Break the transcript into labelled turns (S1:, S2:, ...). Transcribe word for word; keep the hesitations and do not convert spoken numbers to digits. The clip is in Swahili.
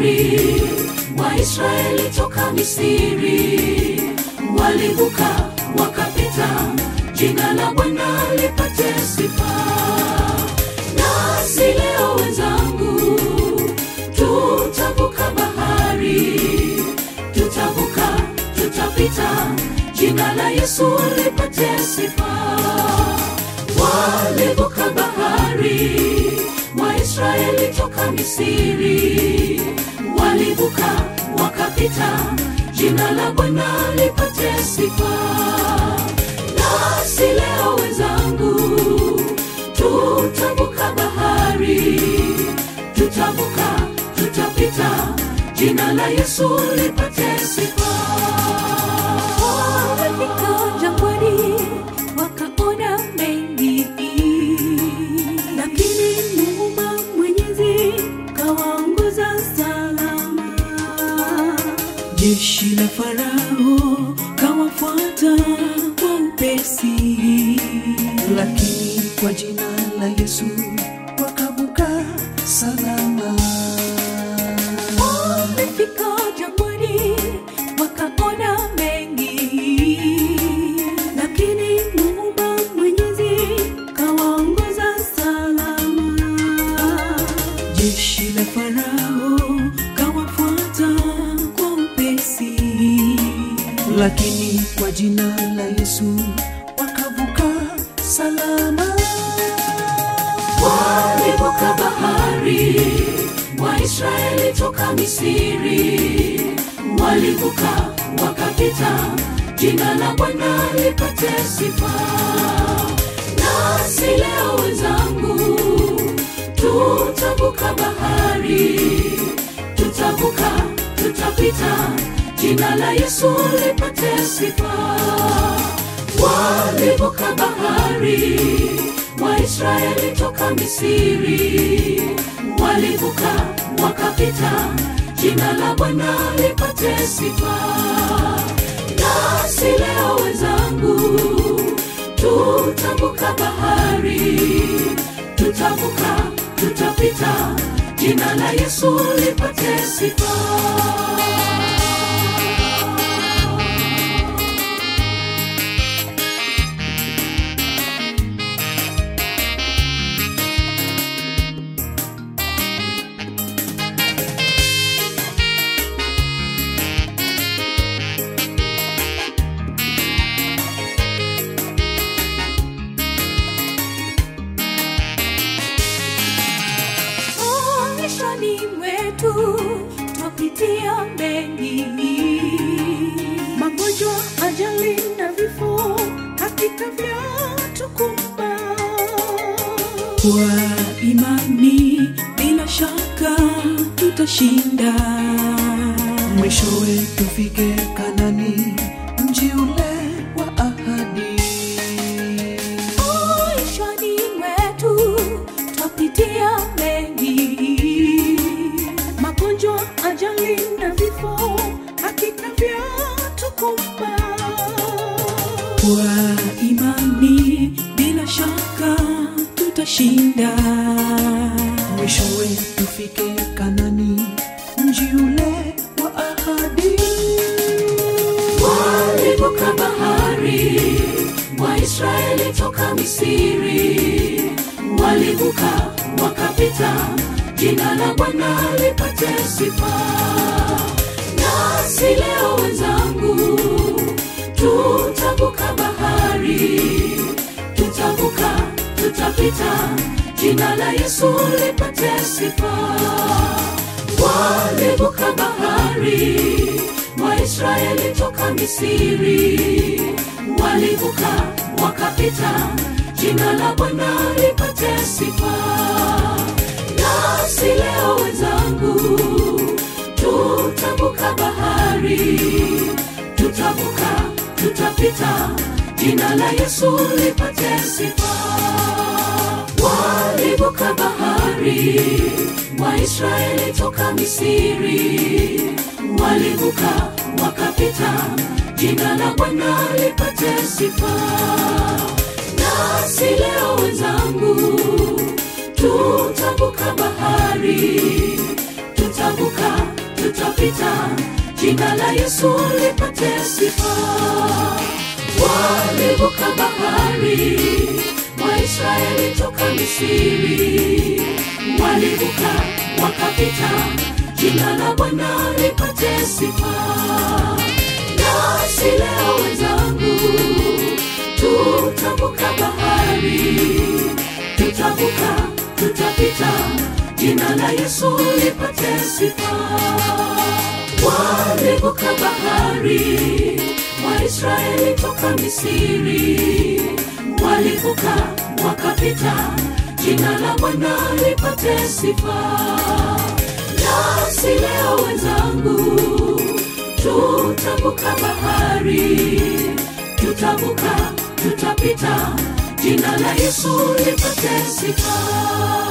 S1: bahari, Waisraeli toka Misri walivuka wakapita, jina la Bwana lipate sifa. Nasi leo wenzangu tutavuka bahari, tutavuka, tutapita, jina la Yesu lipate sifa. Walivuka bahari, Waisraeli toka Misri walivuka wakapita, jina la Bwana lipate sifa. Nasi leo wenzangu tutavuka bahari, tutavuka, tutapita, jina la Yesu lipate sifa.
S2: Wamefika jangwani wakaona mengi, lakini Muumba Mwenyezi kawaongoza salama. Jeshi la Farao kawafuata kwa upesi, lakini kwa jina la Yesu wakavuka salama. Wamefika jangwani wakaona mengi, lakini Muumba Mwenyezi kawaongoza salama. Jeshi la Farao kawafuata kwa upesi, lakini kwa jina la Yesu wakavuka salama.
S1: Walivuka bahari, Waisraeli toka Misri walivuka wakapita, jina la Bwana lipate sifa. Nasi leo wenzangu tutavuka bahari, tutavuka, tutapita, jina la Yesu lipate sifa. Walivuka bahari, Waisraeli toka Misri walivuka wakapita, jina la Bwana lipate sifa. Nasi leo wenzangu tutavuka bahari, tutavuka, tutapita, jina la Yesu lipate sifa.
S2: Maishani mwetu twapitia mengi, magonjwa, ajali na vifo hakika vyatukumba. Kwa imani bila shaka tutashinda,
S3: mwishowe tufike Kanani, mji ule wa ahadi.
S2: maishani mwetu twapitia mengi, magonjwa, ajali na vifo hakika vyatukumba. Kwa imani bila shaka tutashinda,
S3: Mwishowe tufike Kanani, mji ule wa ahadi.
S1: Walivuka bahari, Waisraeli toka Misri walivuka wakapita, jina la Bwana lipate sifa. Nasi leo wenzangu tutavuka bahari, tutavuka, tutapita, jina la Yesu lipate sifa. Walivuka bahari, Waisraeli toka Misri walivuka wakapita, jina la Bwana lipate sifa. Nasi leo wenzangu tutavuka bahari, tutavuka, tutapita, jina la Yesu lipate sifa. Walivuka bahari, Waisraeli toka Misri walivuka wakapita, jina la Bwana lipate sifa. Nasi leo wenzangu tutavuka bahari, tutavuka, wakapita, jina la Yesu lipate sifa. Walivuka bahari, Waisraeli toka Misri. Walivuka wakapita, jina la Bwana lipate sifa. Nasi leo wenzangu, tutavuka bahari, tutavuka, tutapita, jina la Yesu lipate sifa. Walivuka bahari, Waisraeli toka Misri. Walivuka wakapita, jina la Bwana lipate sifa. Nasi leo wenzangu, tutavuka bahari, tutavuka, tutapita, jina la Yesu lipate sifa.